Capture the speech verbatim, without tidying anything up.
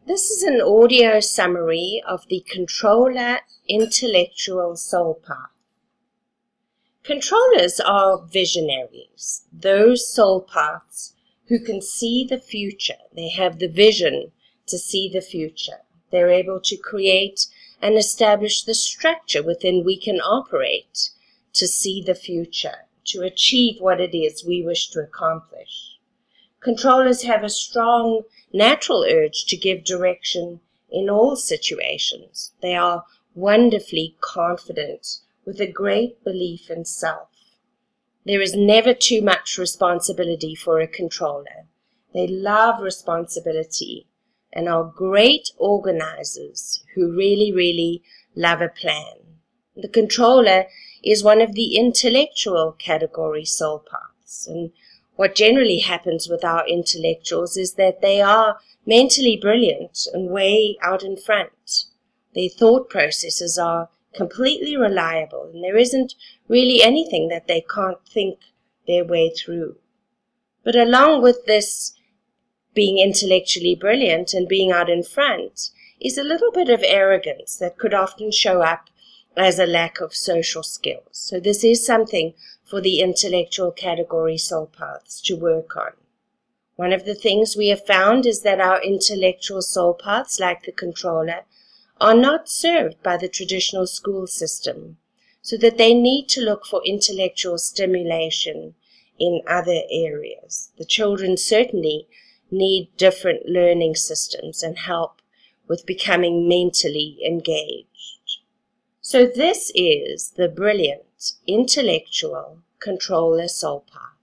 This is an audio summary of the Controller Intellectual Soul Path. Controllers are visionaries, those soul paths who can see the future. They have the vision to see the future. They're able to create and establish the structure within we can operate to see the future, to achieve what it is we wish to accomplish. Controllers have a strong natural urge to give direction in all situations. They are wonderfully confident with a great belief in self. There is never too much responsibility for a controller. They love responsibility and are great organizers who really, really love a plan. The controller is one of the intellectual category soul paths, and what generally happens with our intellectuals is that they are mentally brilliant and way out in front. Their thought processes are completely reliable, and there isn't really anything that they can't think their way through. But along with this being intellectually brilliant and being out in front is a little bit of arrogance that could often show up as a lack of social skills. So this is something for the intellectual category soul paths to work on. One of the things we have found is that our intellectual soul paths, like the controller, are not served by the traditional school system, so that they need to look for intellectual stimulation in other areas. The children certainly need different learning systems and help with becoming mentally engaged. So this is the brilliant intellectual controller soul path.